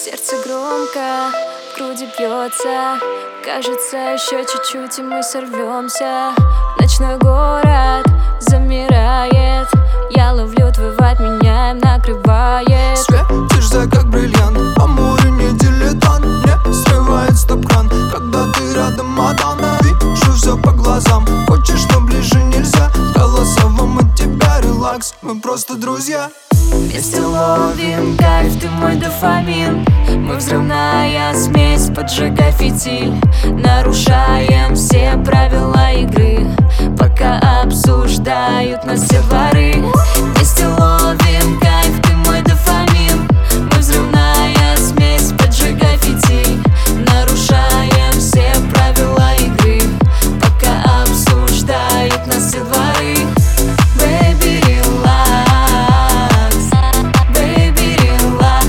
Сердце громко в груди бьется. Кажется, еще чуть-чуть и мы сорвемся. Ночной город замирает. Я ловлю твой вайб, меня им накрывает. Светишься как бриллиант, по морю не дилетант. Не срывает стоп-кран, когда ты рядом, мадам. Вижу все по глазам, хочешь, но ближе нельзя. Голосовом от тебя релакс, мы просто друзья. Вместе ловим кайф, ты мой дофамин. Мы взрывная смесь, поджигай фитиль. Нарушаем все правила игры, пока обсуждают нас все дворы. Вместе ловим кайф, ты мой дофамин. Мы взрывная смесь, поджигай фитиль. Нарушаем все правила игры, пока обсуждают нас все дворы. Baby, relax. Baby, relax.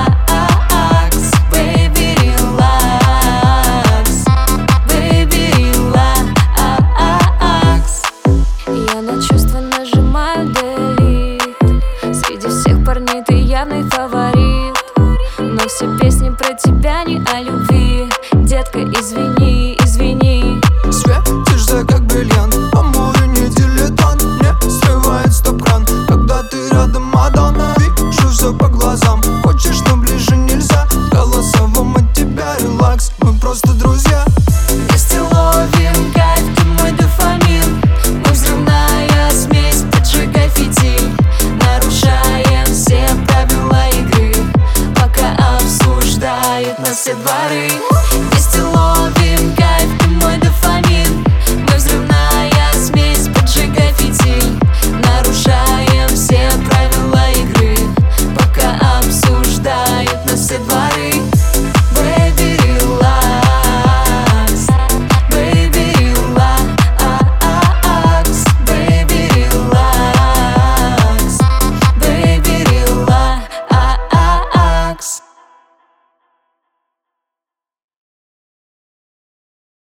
Baby, relax. Baby, relax. Я на чувства нажимаю delete. Среди всех парней ты явный фаворит, но все песни про тебя не о любви. Детка, извини, извини. Светишься как бриллиант, по морю не дилетант. Не срывает стоп-кран, когда ты рядом, мадам. Вижу все по глазам, хочешь, но ближе нельзя. Голосовом от тебя релакс, мы просто друзья. Вместе ловим кайф, ты мой дофамин. Мы взрывная смесь, поджигай фитиль. Нарушаем все правила игры, пока обсуждают нас все дворы.